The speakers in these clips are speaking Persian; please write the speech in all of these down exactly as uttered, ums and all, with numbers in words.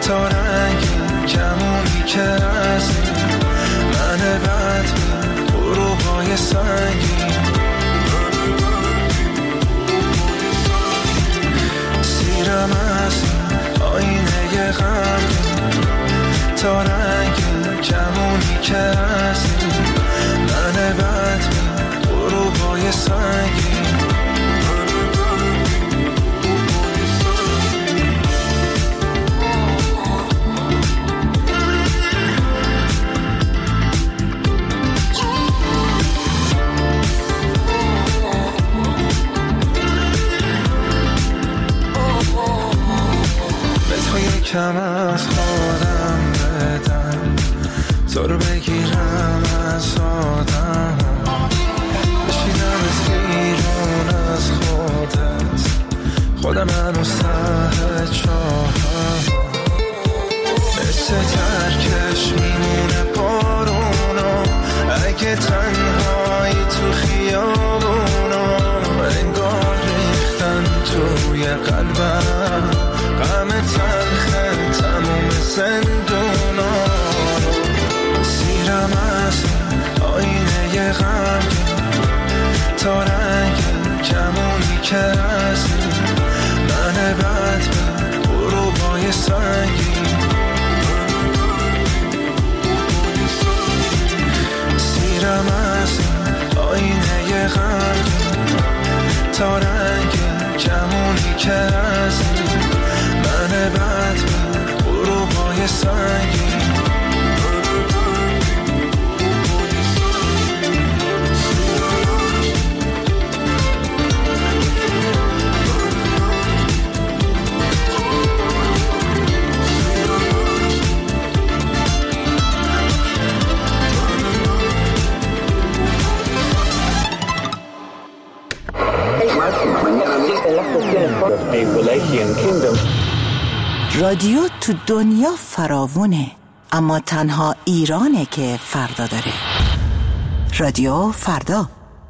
تا رنگ کمونی که از من بد به غروبای سنگین سیرم از آینه غمگین تا رنگ کمونی که از من بد به غروبای سنگین کم از خودم بدم تو رو بگیرم از آدم بشینم از بیرون از خودت خودم هنوز ته چاهم مثل ترکش میمونه بارونا اگه تنهایی تو خیابونا انگار ریختن توی قلبم غم تلخه تموم زندونا سیرم از آینه غمگین تا رنگ کمونی که از من بد به غروبای سنگین سیرم از آینه غمگین تا رنگ کمونی که از من بد به غروبای سنگین رادیو تو دنیا فراوونه اما تنها ایرانه که فردا داره. رادیو فردا.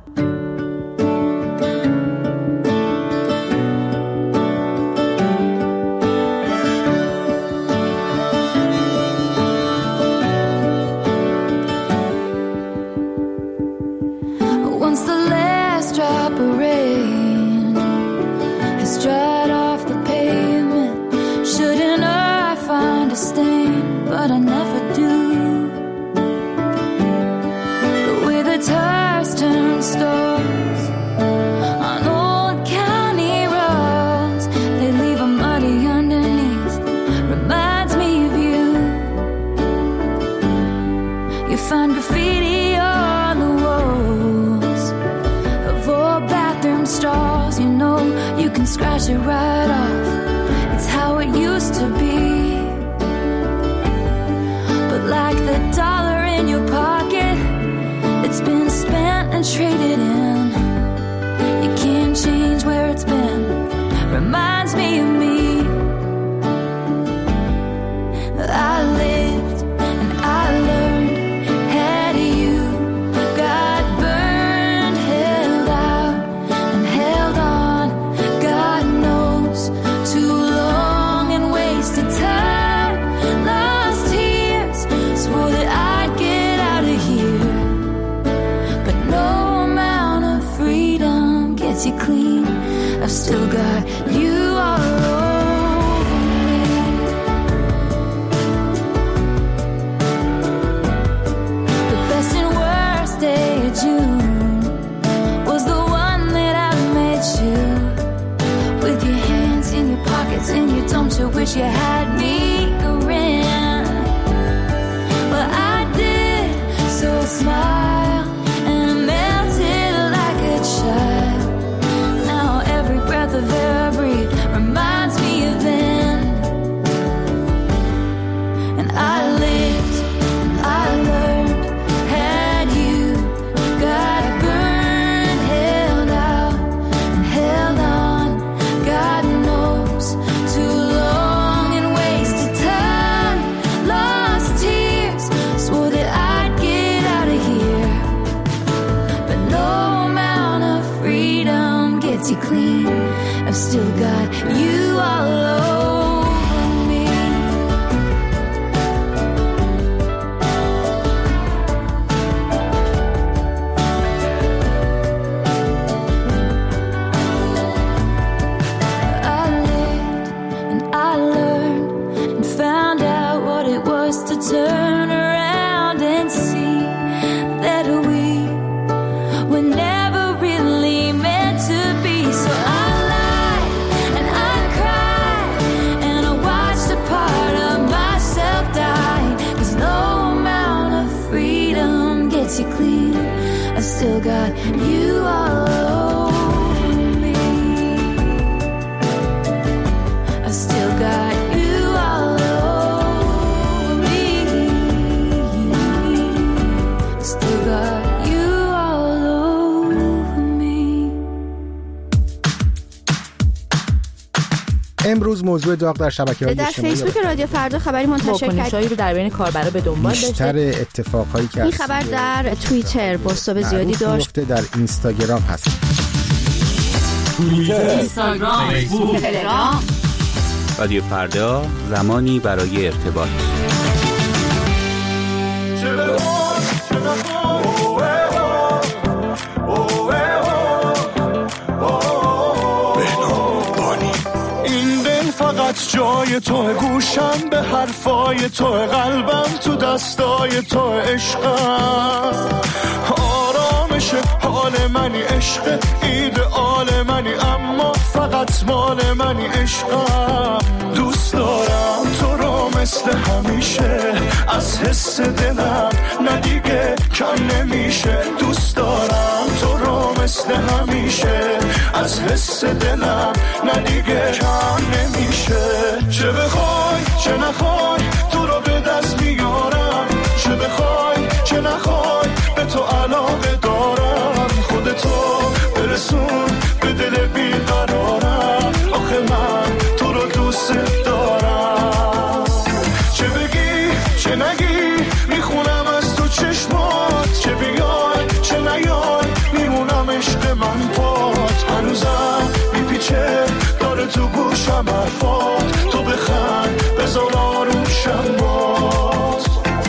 Scratch it right off. It's how it used to be. But like the dollar in your pocket, it's been spent and traded in. You can't change where it's been. Reminds me of me. I lived and I learned. Had you got burned, held out and held on. God knows, too long and wasted time. Lost tears, swore that I'd get out of here. But no amount of freedom gets you clean. I've still got you all over me. The best and worst day of June was the one that I met you. With your hands in your pockets and you don't you wish you had me around. Well, I did, so smile and melted like a child. Now every breath of air I breathe reminds me of then. And I lived and I learned. Had you got burned, held out and held on. God knows, too long and wasted basically I still got you all over me. I still got you all over me. I still got you all over me. امروز موضوع داغ در شبکه‌های در اجتماعی فیسبوک رادیو فردا خبری منتشر واکنش‌هایی رو در بین کاربرا به دنبال داشته. بیشتر اتفاقایی که این خبر در توییتر بازتاب زیادی داشت. در اینستاگرام هست. توییتر، اینستاگرام، فیسبوک، تلگرام. رادیو فردا، زمانی برای ارتباط. جای تو گوشم به حرفای تو قلبم تو دستای تو عشقم آرامش حال منی عشق ایدئال منی اما فقط مال منی عشقم دوست دارم تو رو مثل همیشه از حس دلم نه دیگه کم نمیشه دوست دارم تو رو مثل همیشه از حس دلم نه دیگه کم نمیشه چه بخوای چه نخوای تو رو به دست میارم چه بخوای چه نخوای به تو علاقه دارم خودتو برسون به دل بیقرارم آخه من تو رو دوست دارم چه بگی چه نگی میخونم از تو چشمات چه بیای چه نیای میمونم عشق من پات هنوزم میپیچه داره تو گوشم حرفات تو بخند بذار آروشم باد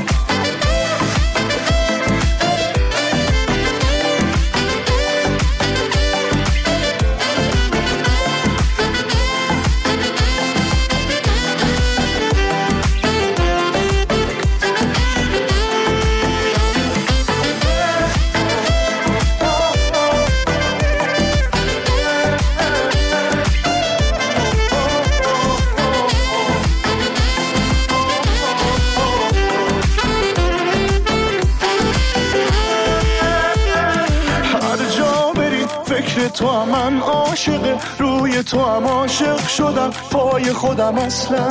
تو هم من عاشق روی تو هم عاشق شدم پای خودم اصلا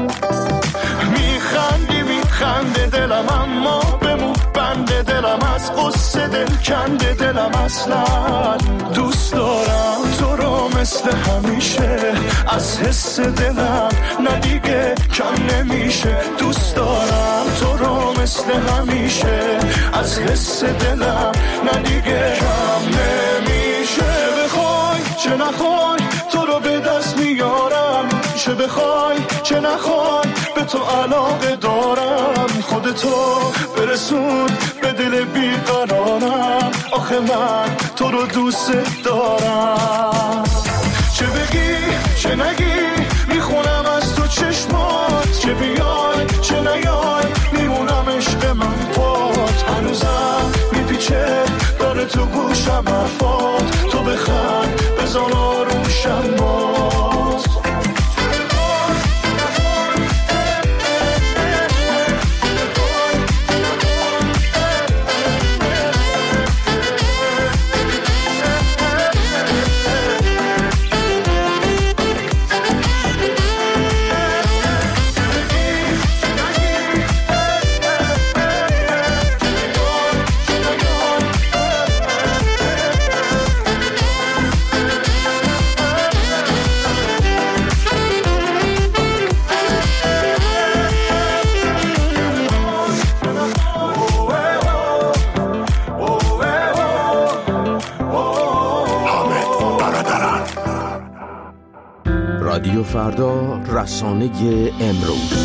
میخندی میخنده دلم اما بمون بنده دلم از قصه دل کنده دلم اصلا دوست دارم تو رو مثل همیشه از حس دلم نه دیگه کم نمیشه دوست دارم تو رو مثل همیشه از حس دلم نه دیگه کم نمیشه چه بخوای تو رو به دست میارم چه بخوای چه نخوای به تو علاقه دارم خودتو برسون به دل بیقرارم آخه من تو رو دوست دارم چه بگی چه نگی میخونم از تو چشمات چه بیای چه نیای میمونم عشق من پات هنوزم میپیچه داره تو گوشم حرفات تو بخند بذار آروشم باد رادیو فردا، رسانه امروز.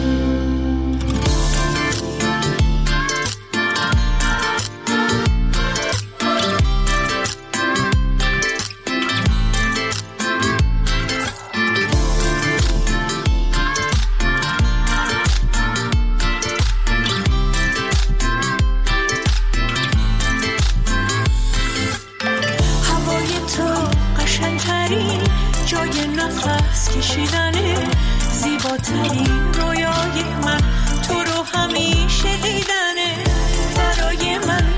جای نفس کشیدنه زیباترین رویای من تو رو همیشه دیدنه برای من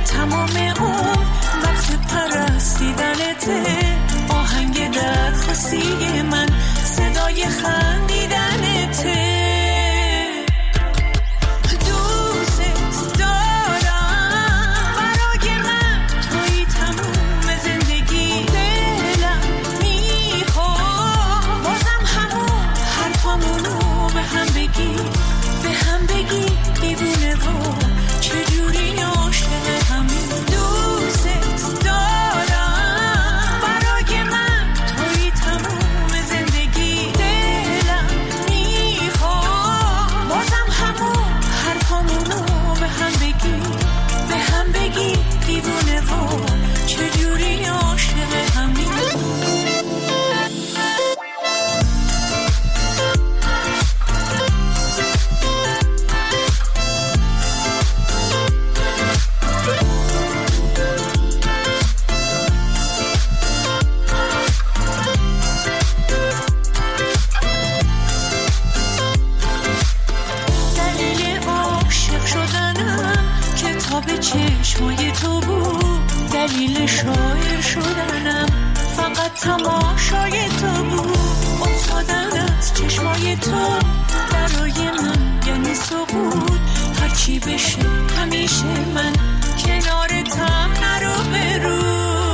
چشمای تو بود دلیل شاعر شدنم، فقط تماشای تو بود افتادن از چشمای تو برای من یعنی سقوط. هرچی بشه همیشه من کنارتم نرو برو.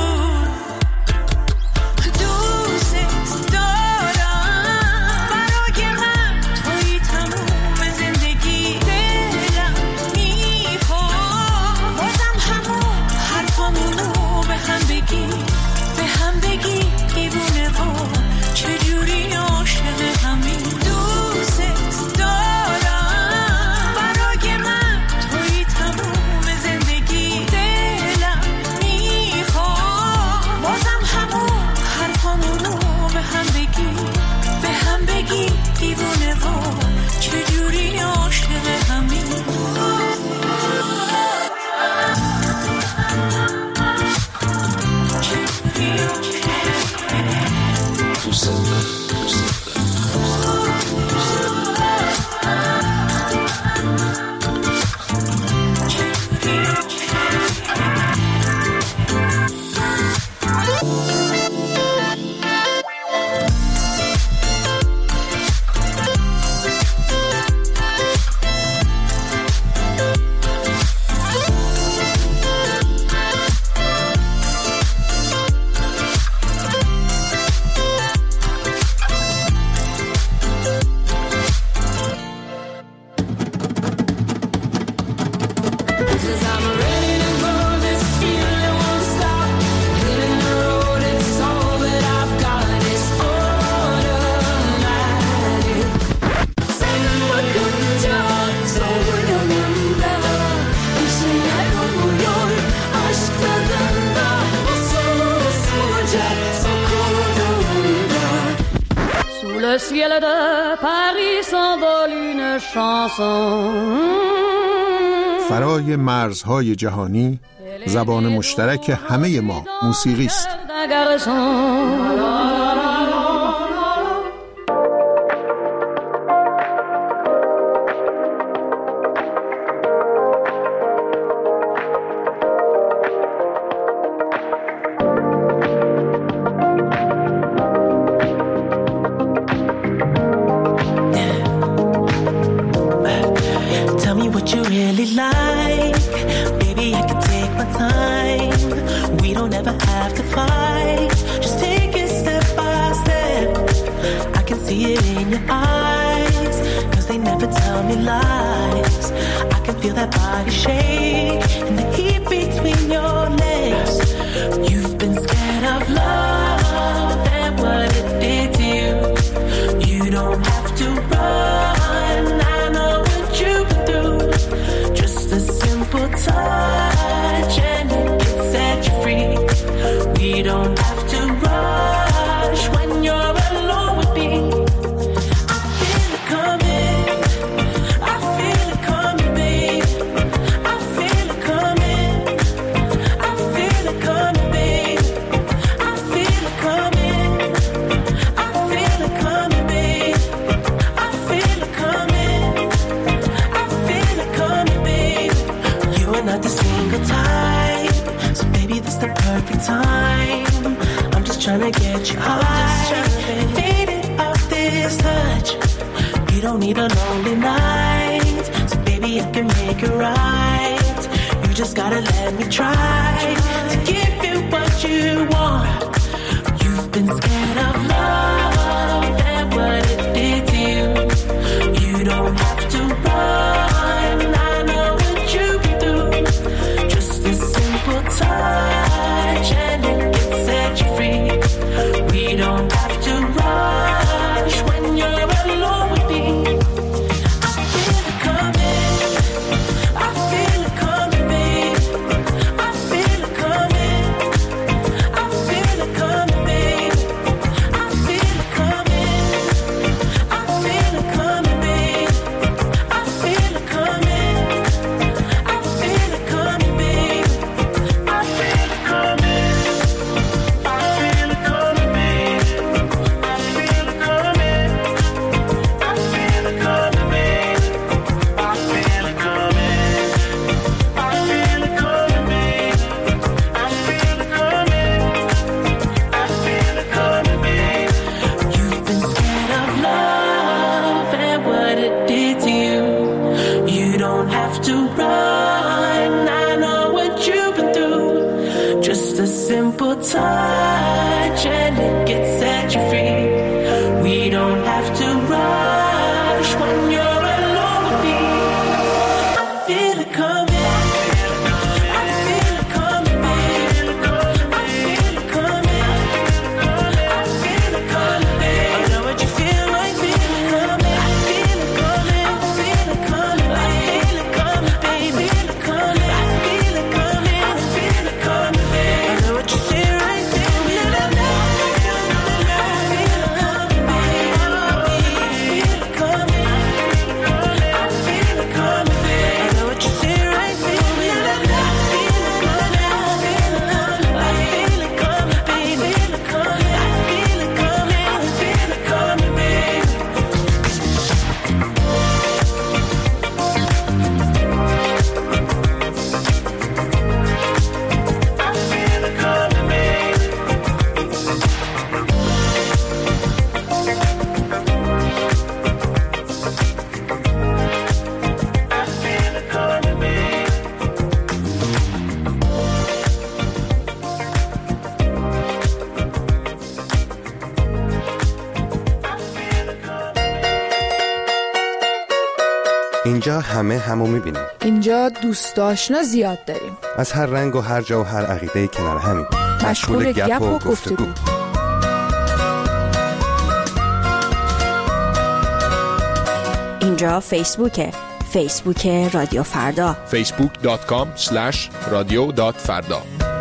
فرای مرزهای جهانی زبان مشترک همه ما موسیقی است. have to run. I know what you've been through. Just a simple touch and it gets set you free. We don't have to rush when you're alone with me. I feel it coming. اینجا همه همو میبینیم. اینجا دوست آشنا زیاد داریم. از هر رنگ و هر جا و هر عقیده کنار همین. مشغول گپ و گفتگو. اینجا فیسبوکه. فیسبوک رادیو فردا. فیسبوک دات کام اسلش رادیو دات فردا.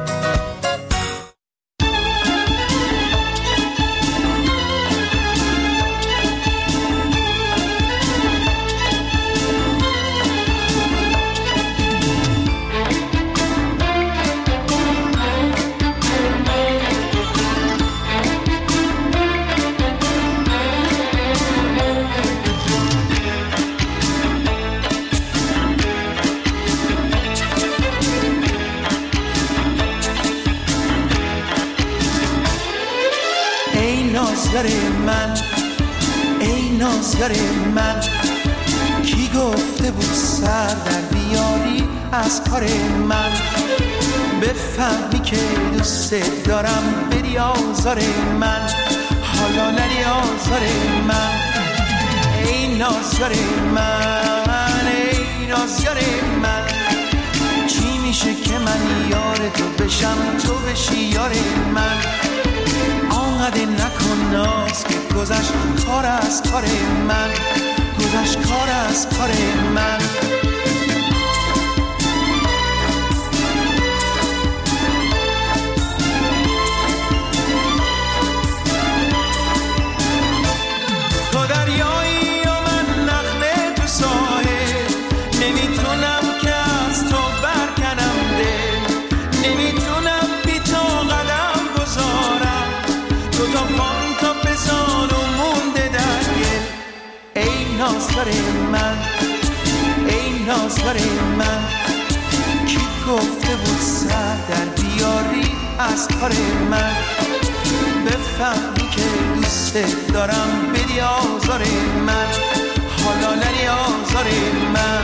نازگر من، ای نازگر من، کی گفته بود سر در بیاری از کار من؟ بفهمی که دوست دارم بری آزار من، حالا نری آزار من. ای نازگر من، ای نازگر من، چی میشه که من یار تو بشم تو بشی یار من؟ آنقدر نکن ناز که گذشت کار از کار من، گذشت کار از کار من. تو دریایی و من نخله تو ساحل، نمیتونم که از تو برکنم دل، نمیتونم بی تو قدم گذارم، تو تا پام تا بزان و مونده در گل. ای نازگر من، ای نازگر من، کی گفته بود سر در بیاری از کار من؟ بفهمی که دوست دارم بدی آزار من، حالا نری آزار من.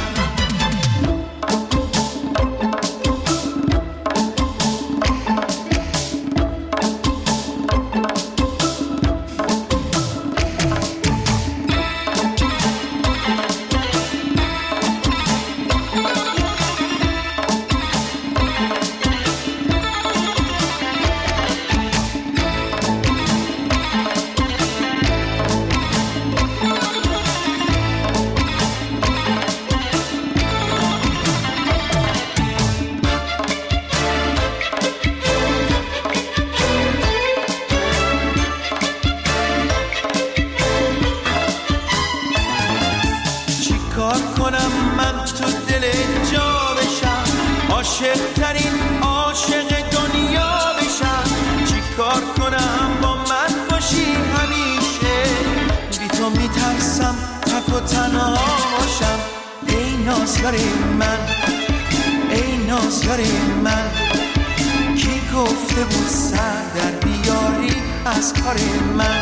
من، ای نازگر من، کی گفته بود سر در بیاری از کار من؟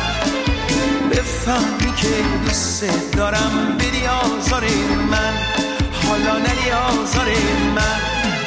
بفهمی که دوست دارم بدی آزار من، حالا نری آزار من.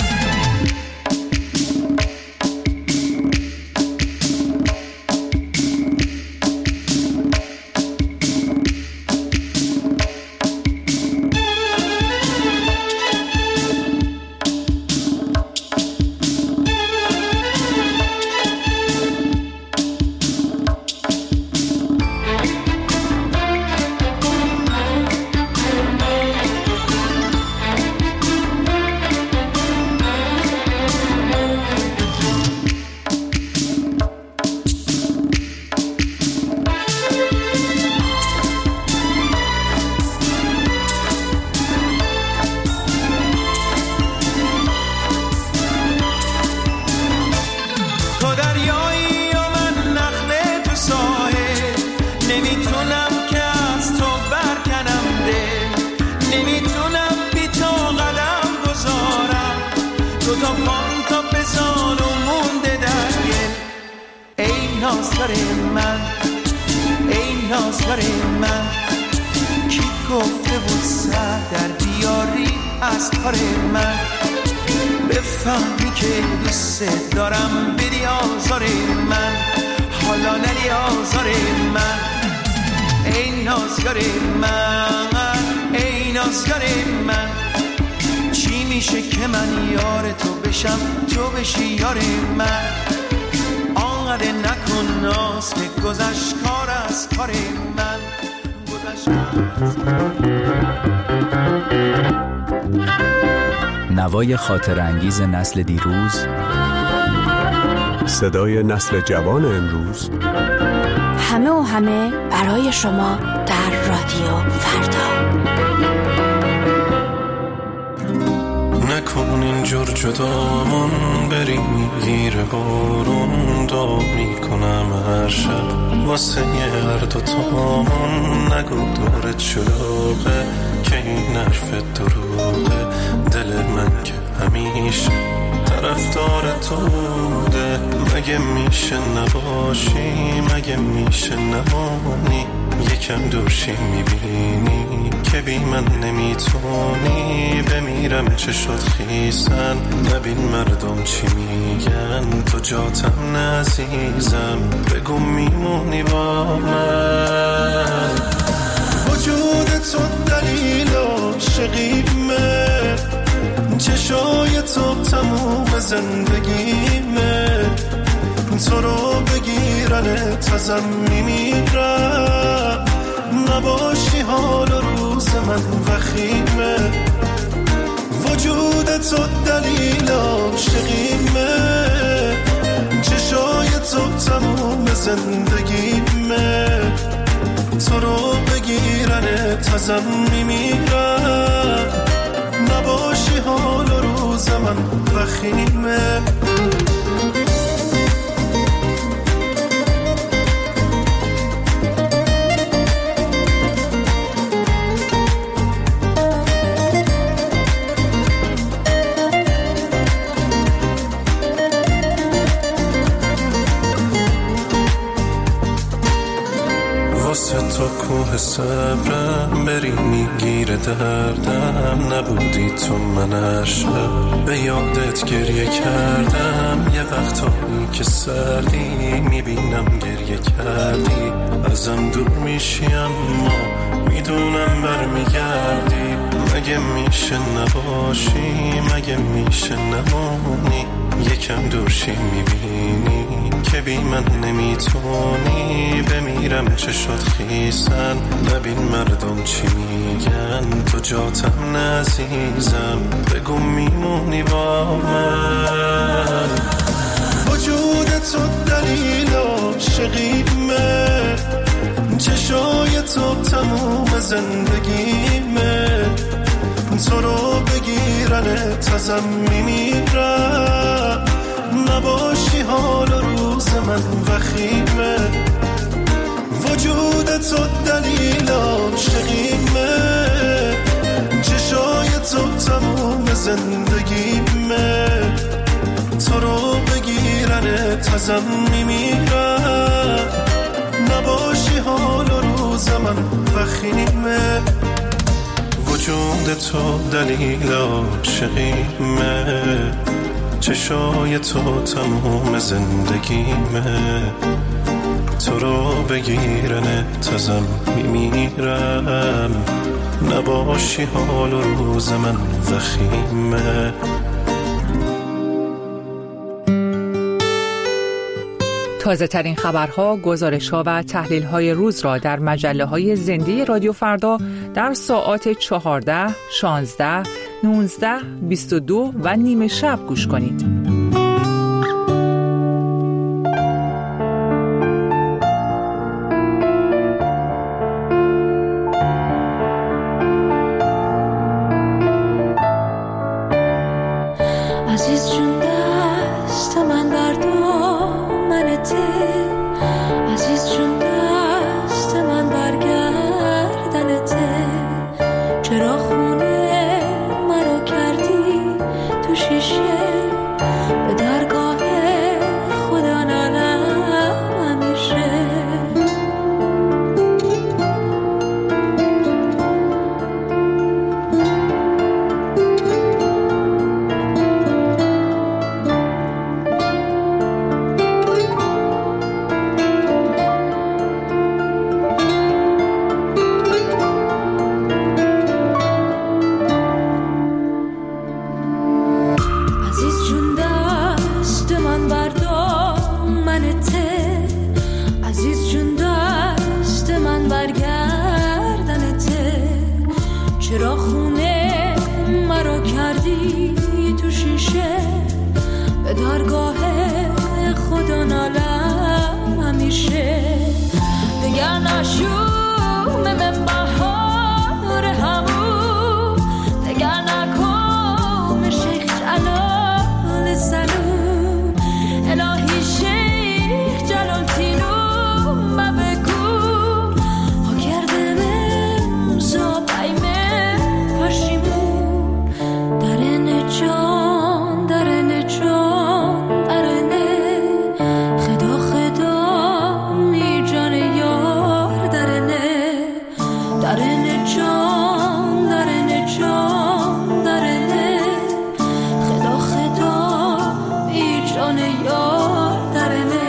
من ای نازگار من، کی گفته بود سر در بیاری از کار من؟ بفهمی که دوست دارم بدی آزار من، حالا نری آزار من. ای نازگار من ای نازگار من، چی میشه که من یار تو بشم تو بشی یار من؟ آنقدر نکن ناز که گذشت کار از کار من، گذشت کار از نوای خاطر انگیز نسل دیروز، صدای نسل جوان امروز، همه و همه برای شما در رادیو فردا. نکن اینجور جدامون بریم میگیره بارون، دعا میکنم هر شب واسه هر دوتامون. نگو دورت شلوغه که این حرف دروغه، دل من که همیشه طرفدار تو بوده. مگه میشه نباشی، مگه میشه نمانی، یکم دورشی میبینی که بی من نمیتونی. بمیرم چه شد خیسن، نبین مردم چی میگن، تو جاتم نعزیزم بگو میمونی با من. وجود تو دلیل عاشقیمه، چشای تو تموم زندگیمه، تو رو بگیرن تازم میمیرم. نباشی حال و روز من وخیمه، وجود تو دلیل عاشقیمه، چشای تو تموم زندگیمه، تو رو بگیرن تازم میمیرم. نباشی حال و روز من وخیمه. تو کوه صبرم بری میگیره دردم، نبودی تو من هر شب به یادت گریه کردم. یه وقتایی که سردی میبینم گریه کردی، ازم دور میشی اما میدونم برمیگردی. مگه میشه نباشی، مگه میشه نمانی، یکم دورشی میبینی که بی من نمیتونی. بمیرم چه شد خیسن، نبین مردم چی میگن، تو جاتم نعزیزم بگو میمونی با من. وجود تو دلیل عاشقیمه، چشای تو تموم زندگیمه، تو رو بگیرن تازم میمیرم. نباشی حال و روز من وخیمه، وجود تو دلیل عاشقیمه، چشای تو تموم زندگیمه، تو رو بگیرن تازم میمیرم. نباشی حال و روز من وخیمه، وجود تو دلیل عاشقیمه، چشای تو تموم زندگیمه، تو رو بگیرن تازم میمیرم، نباشی حال و روز من وخیمه. تازه ترین خبرها، گزارش‌ها و تحلیل‌های روز را در مجله‌های زنده رادیو فردا در ساعات چهارده، شانزده، نوزده، بیست و دو و نیمه شب گوش کنید. عزیز جون دست من بردار منته، عزیز جون دست من برگردنته، چرا خونه مرا کردی تو شیشه، به درگاه خدا نالم همیشه. چرا خونه مرا کردی تو شیشه، به درگاه خدا نالم همیشه. دگر نشوم من بهار همون، دگر نکن شیخ جلال سلوم، الهی شیخ جلال تینو مبکو، ها کردم امزا بایمه پشیمون، درن جان درن جان درنه، خدا خدا می جان یار درنه، درن جان درن جان درنه، خدا خدا می جان یار درنه.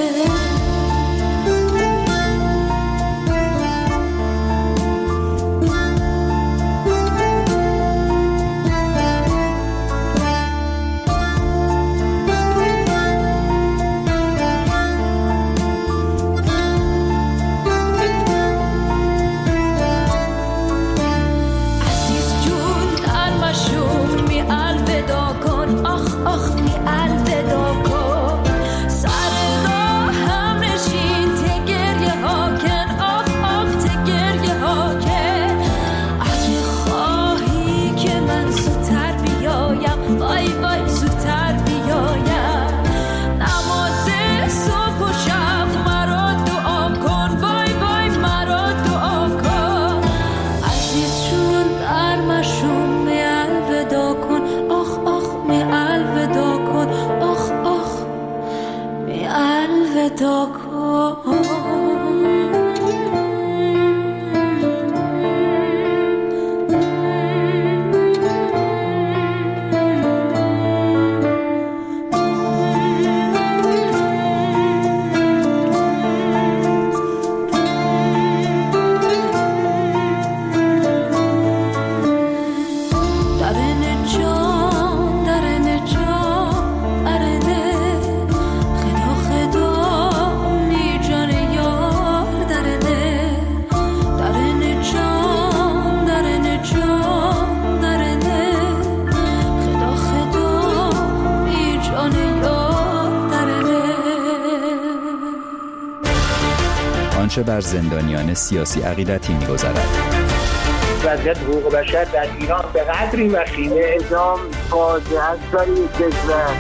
آنچه بر زندانیان سیاسی عقیدتی می‌گذرد. وضعیت حقوق بشر در ایران به قدری وخیمه، اعدام فاجعه است برای کشور.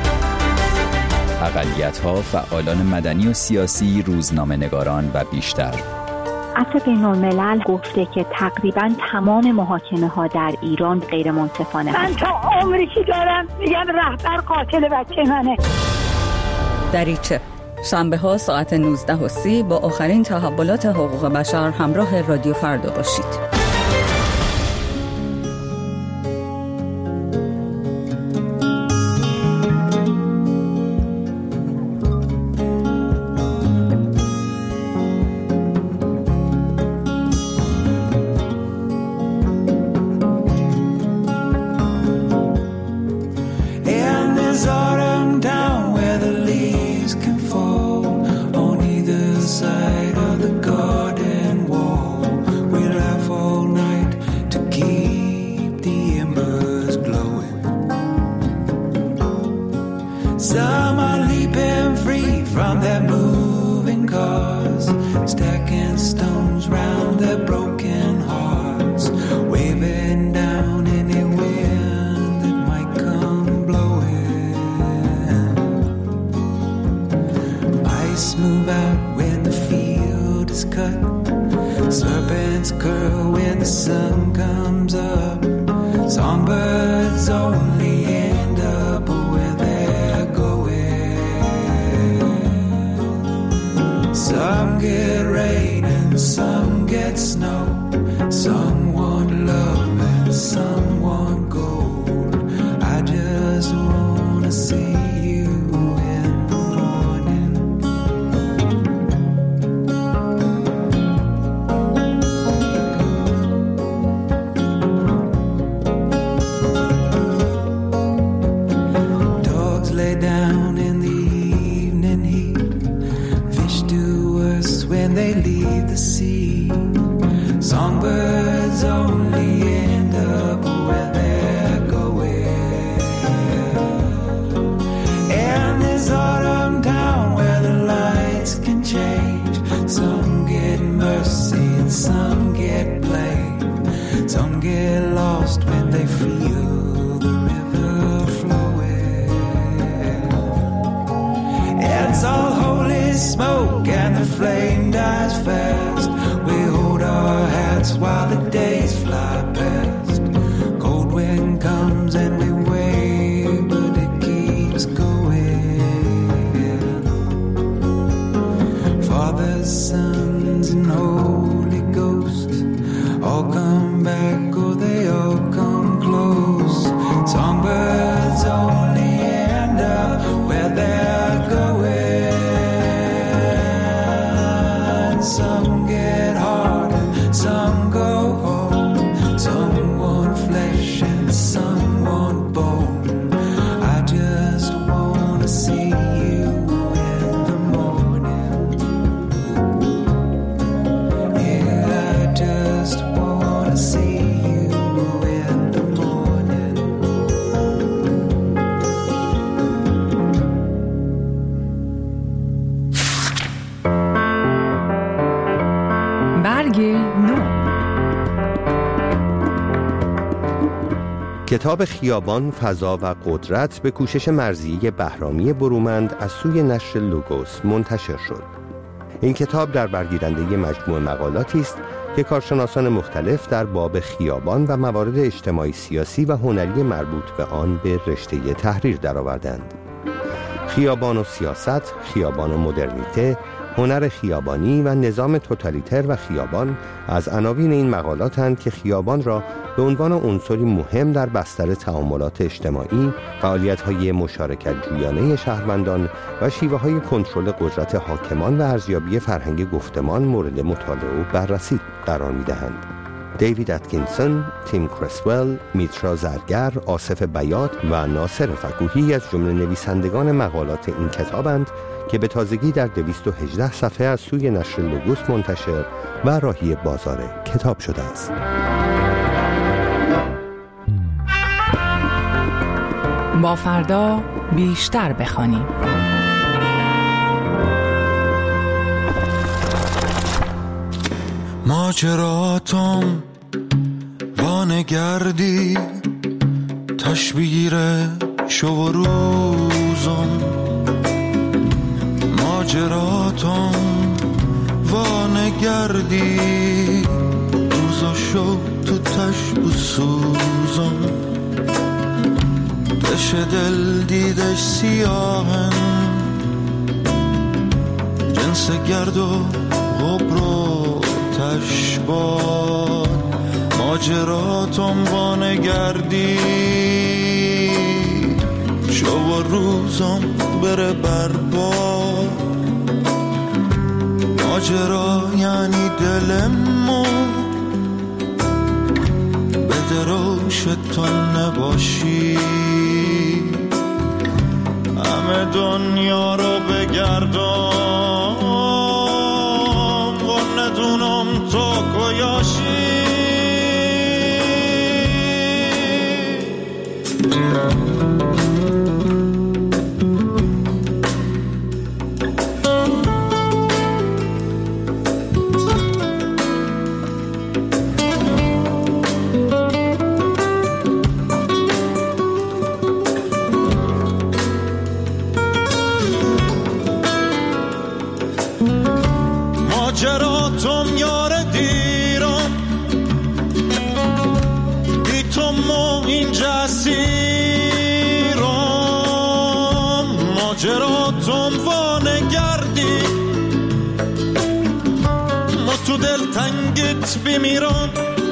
اقلیت‌ها، فعالان مدنی و سیاسی، روزنامه‌نگاران و بیشتر. عفو بین‌الملل گفته که تقریباً تمام محاکمه‌ها در ایران غیر منصفانه من تا عمری که دارم میگم رهبر قاتل بچه منه. دریچه شنبه ها ساعت نوزده و سی با آخرین تحولات حقوق بشر همراه رادیو فردا باشید. up. Songbirds only end up where they're going. Some get rain and some get snow. Some want love and some want gold. I just wanna see you in the morning. Dogs lay down in the evening heat. Fish do worse when they leave the sea. Songbirds only end up where they're going. And there's autumn down where the lights can change. Some get mercy and some get blame. Some get lost when they feel the river flowing. It's all holy smoke and the flame dies fast. We hold our hats while the days fly past. Cold wind comes and we wave, but it keeps going. Fathers, sons, and Holy Ghost all come back or they all come close. Songbirds only end up where they're going. Some get hard, some go home. Some want flesh and some want bone. I just wanna see you in the morning. Yeah, I just wanna see you in the morning. برگ نو. کتاب خیابان، فضا و قدرت به کوشش مرضیه بهرامی برومند از سوی نشر لوگوس منتشر شد. این کتاب در برگیرنده مجموع مقالاتی است که کارشناسان مختلف در باب خیابان و موارد اجتماعی سیاسی و هنری مربوط به آن به رشته تحریر درآوردند. خیابان و سیاست، خیابان و مدرنیته، هنر خیابانی و نظام توتالیتر و خیابان از عناوین این مقالاتند که خیابان را به عنوان عنصری مهم در بستر تعاملات اجتماعی، فعالیت‌های مشارکت جویانه شهروندان و شیوه‌های کنترل قدرت حاکمان و ارزیابی فرهنگ گفتمان مورد مطالعه و بررسی قرار می‌دهند. دیوید اتکینسون، تیم کرسول، میترا زرگر، آصف بیات و ناصر فکوهی از جمله نویسندگان مقالات این کتابند که به تازگی در دویست و هجده صفحه از سوی نشر لوگوس منتشر و راهی بازار کتاب شده است. با فردا بیشتر بخوانیم. ماجراتم وانگردی تشبیر شو و روزم، ماجراتم وانگردی روز و شو تو تشب و سوزم، دش دل دیدش سیاهن جنس گرد و غبرو تشبار، ماجراتم وانگردی شو و روزم بره بربار، ماجرا یعنی دلمو به دروش تو نباشی، همه دنیا رو بگردم و ندونم تو کجایی. اینجا اسیرم، ماجراتم وانگردی، ما تو دل تنگت بمیرم،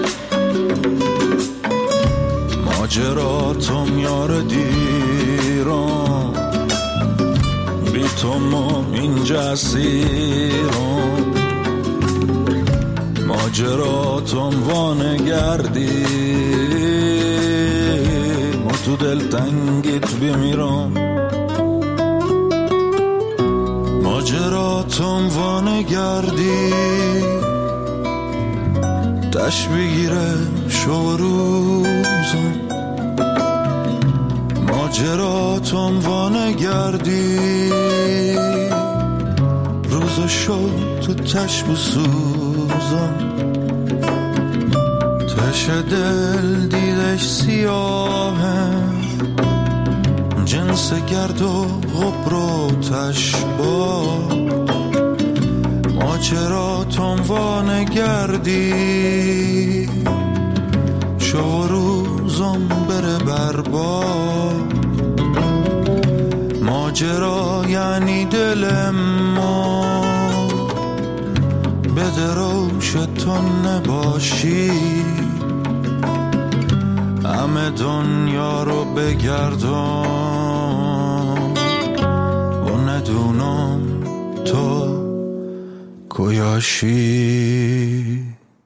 ماجراتم یار دیرم، بی تو ما اینجا اسیرم، ماجراتم وانگردی، ما تو دل تنگت بمیرم، ماجراتم وانگردی، دشت بگیره شو روزم، ماجراتم وانگردی، روز شو تو تش بسوزم، تش دل دیدش سیاهه، جنس گرد و غبر و تشبا، ماجراتم وانگردی، شو روزم بره برباد، ماجرا یعنی دل ما، بده روش تو نباشی، همه دنیا رو بگردم و ندونم تو کجاشی.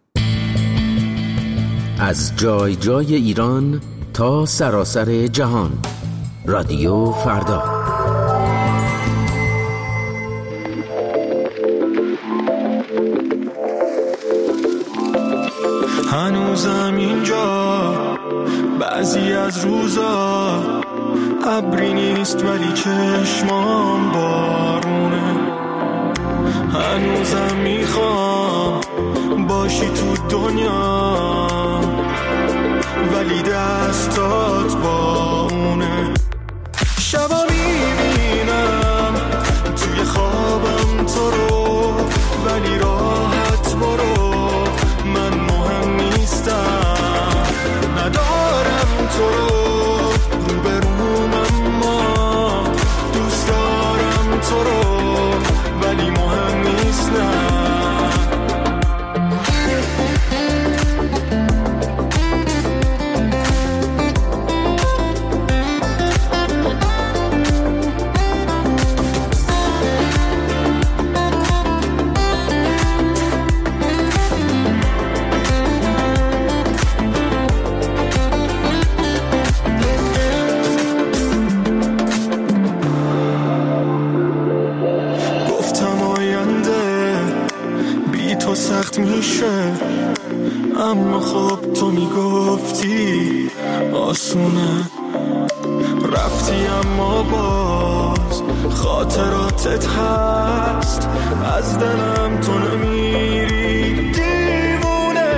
از جای جای ایران تا سراسر جهان، رادیو فردا. هنوزم اینجا بعضی از روزا ابری نیست ولی چشمام بارونه، هنوزم میخوام باشی تو دنیا ولی دستات با اونه، شبا میبینم توی خوابم تو رو ولی راحت برو، من مهم نیستم، ندارم تو رو رو بروم، اما دوست دارم تو رو ولی مهم نیستم. سخت میشه اما خب تو میگفتی آسونه، رفتی اما باز خاطراتت هست، از دلم تو نمیری دیوونه.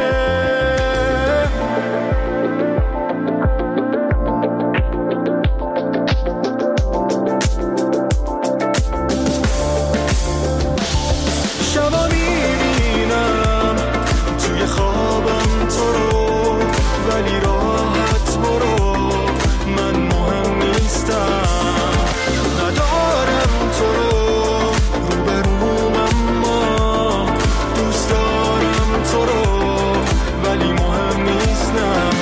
شبا میبینم توی خوابم تو رو ولی راحت برو، من مهم نیستم، ندارم تو رو رو بروم، اما دوست دارم تو رو ولی مهم نیستم.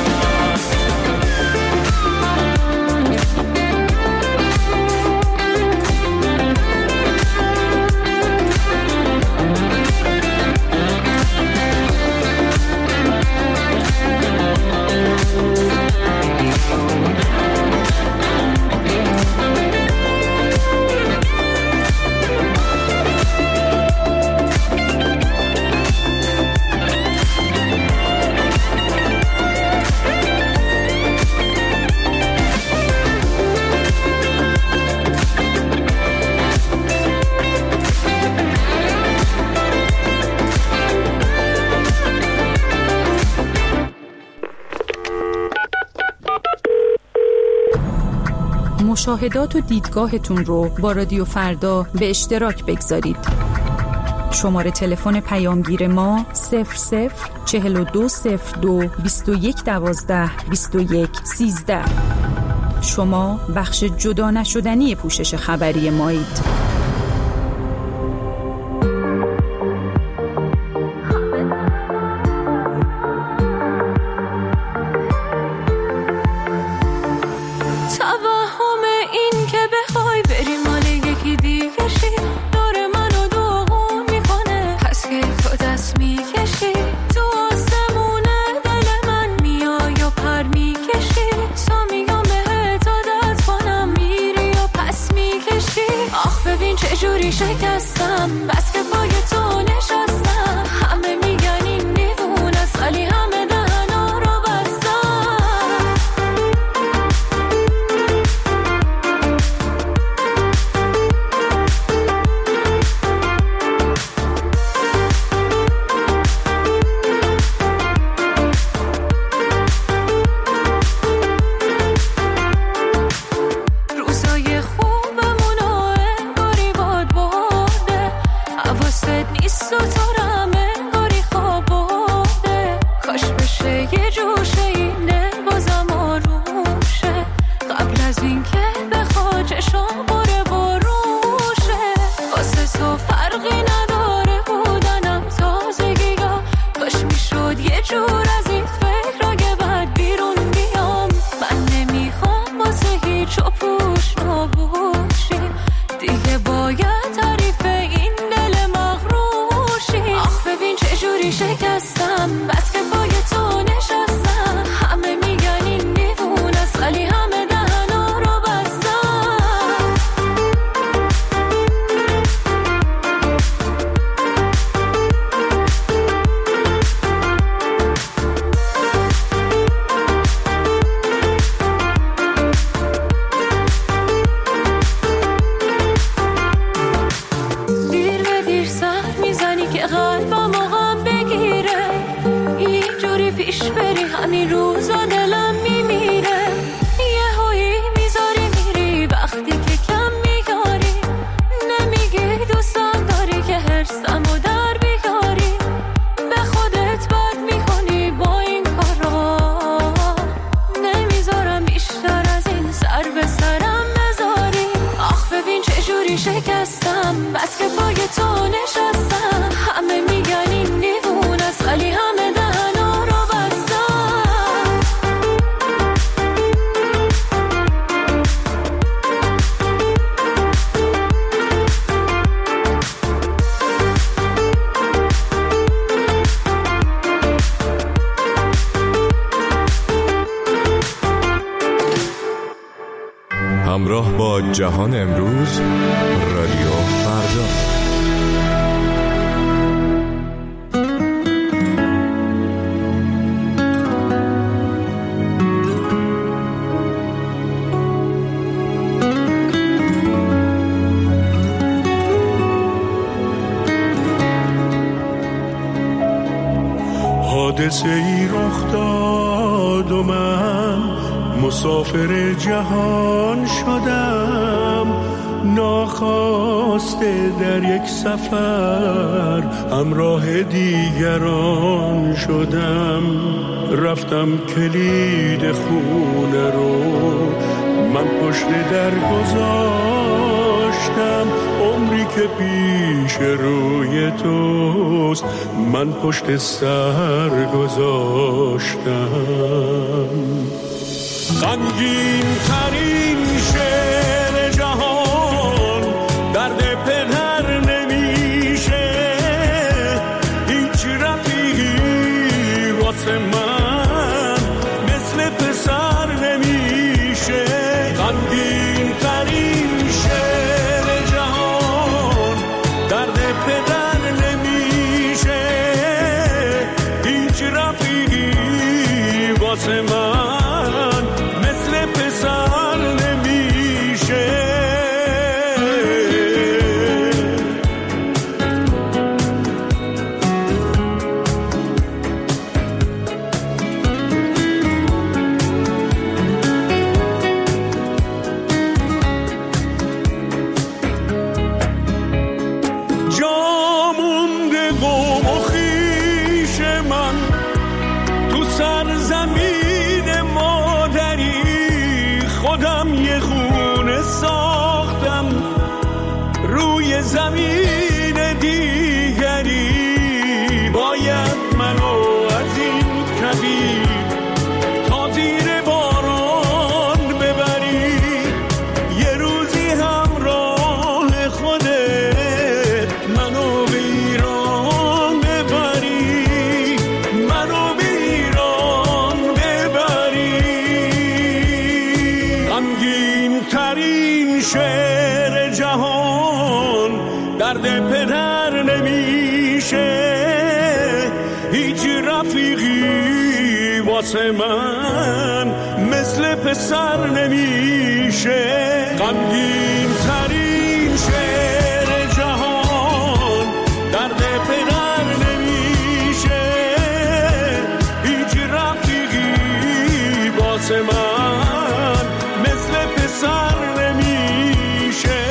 مشاهدات و دیدگاهتون رو با رادیو فردا به اشتراک بگذارید. شماره تلفن پیامگیر ما صفر صفر چهل و دو صفر دو بیست و یک دوازده بیست و یک سیزده. شما بخش جدا نشدنی پوشش خبری مایید. شکستم بس که پای تو نشستم، همه میگن این دیوونه است ولی همه دهنا رو بستم. روزای خوبمون رو انگاری باد برده، حواست نیست و تو رو هم انگاری خواب برده. کاش بشه یه جوشه اینه بازم آروم شه، قبل از این که بخواد چشم بره بروشه. واسه تو فرقی نداره بودنم تازگی ها، کاش میشد یه جور از این فکر که بعد بیرون بیام. من نمیخوام واسه هیچ و پوش نباشی، دیگه باید تعریف این دل مغروشی. آخ ببین چجوری شکستم بس که پای تو نشستم، همه میگن این دیوونه است ولی همه دهنا رو بستم. دیر به دیر سخت میزنی که قلبم غم بگیره، اینجوری پیش بری همین روزا دلم میمیره. یه هایی میذاری میری وقتی که کم میگاری، نمیگی دوستم داری که هرسمو در بیاری. به خودت بد میکنی با این کارا، نمیذارم بیشتر از این سر به سرم بذاری. آخ ببین چجوری شکستم بس که پای تو نشستم، همه میگن این دیوونه است ولی همه دهنا رو بستم. همراه با جهان امروز، رادیو فردا. حادثه ای رخ داد و من مسافر جهان شدم، ناخواسته در یک سفر همراه دیگران شدم. رفتم کلید خونه رو من پشت در گذاشتم، عمری که پیش روی توست من پشت سر گذاشتم. غمگین ترین شعر جهان درد پدر نمیشه، هیچ رفیقی واسه من مثل پسر نمیشه. غمگین ترین شعر جهان درد پدر نمیشه، هیچ رفیقی واسه من مثل پسر خودم یه خونه ساختم روی زمین دیگری، باید منو از این کبیر تا زیر باران ببری، یه روزی همراه خودت منو به ایران ببری، منو به ایران ببری. غمگین ترین شعر جهان درد پدر نمیشه، هیچ رفیقی واسه من مثل پسر نمیشه. غمگین ترین شعر جهان درد پدر نمیشه، هیچ رفیقی واسه من مثل پسر نمیشه.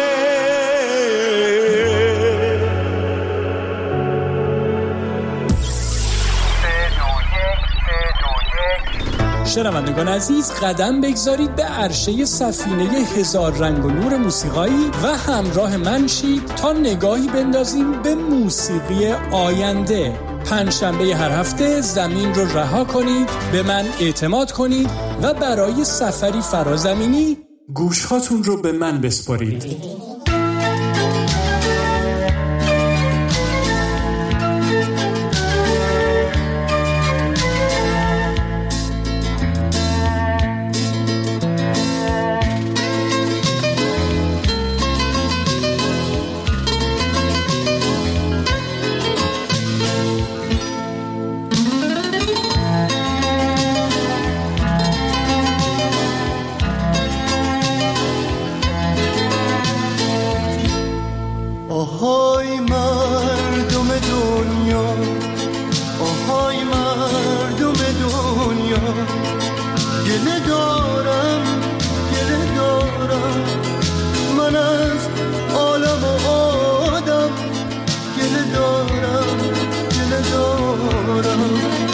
شنوندگان عزیز، قدم بگذارید به عرشه سفینه هزار رنگ و نور موسیقایی و همراه من شید تا نگاهی بندازیم به موسیقی آینده. پنجشنبه هر هفته زمین رو رها کنید، به من اعتماد کنید و برای سفری فرازمینی گوشهاتون رو به من بسپارید. آهای مردم دنیا، آهای مردم دنیا، گله دارم گله دارم من از عالم و آدم، گله دارم گله دارم.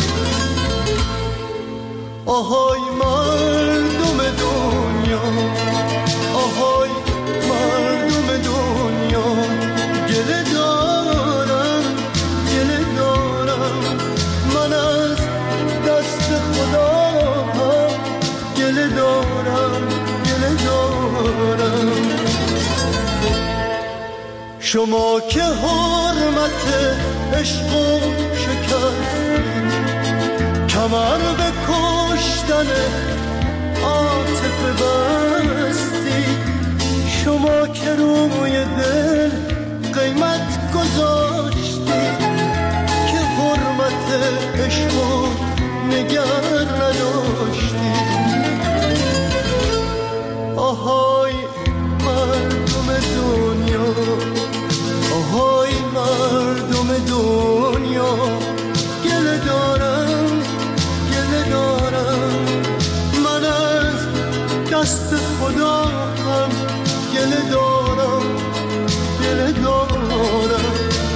آهای مردم دنیا، آهای مردم دنیا، گله دارم گله دارم من از دست خدا، گله دارم گله دارم. شما که حرمت عشق و شکستید، کمر به کشتن عاطفه بستید، شما که روی دل قیمت گذاشتید که حرمت عشق و نگر نداشتید. آهای مردم دنیا، آهای مردم دنیا، گله دارم گله دارم من از دست خدا هم، گله دارم گله دارم.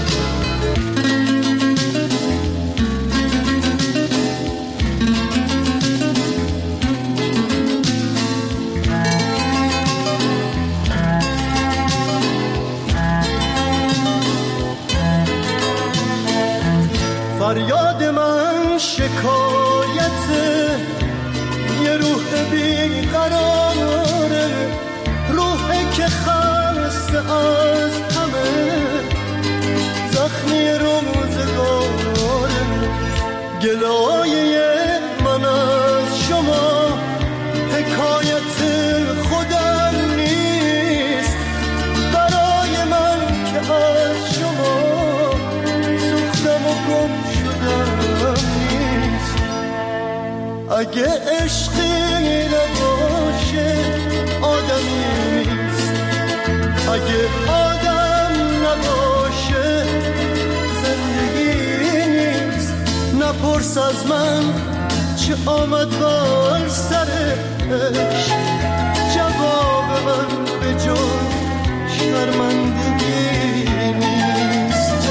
فریاد من شکایت یه روح بیقراره، روحی که خسته از همه زخمی روزگاره. گلایه من از شما حکایت خودم نیست، برای من که از شما سوختم و گم شدم نیست. اگه عشقی نباشه آدمی نیست، اگه آدم نباشه زندگی نیست. نپرس از من چه آمد بر سرش، جواب من به جز شرمندگی نیست.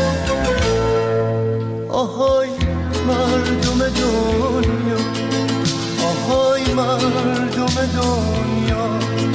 آهای مردم دنیا، آهای مردم دنیا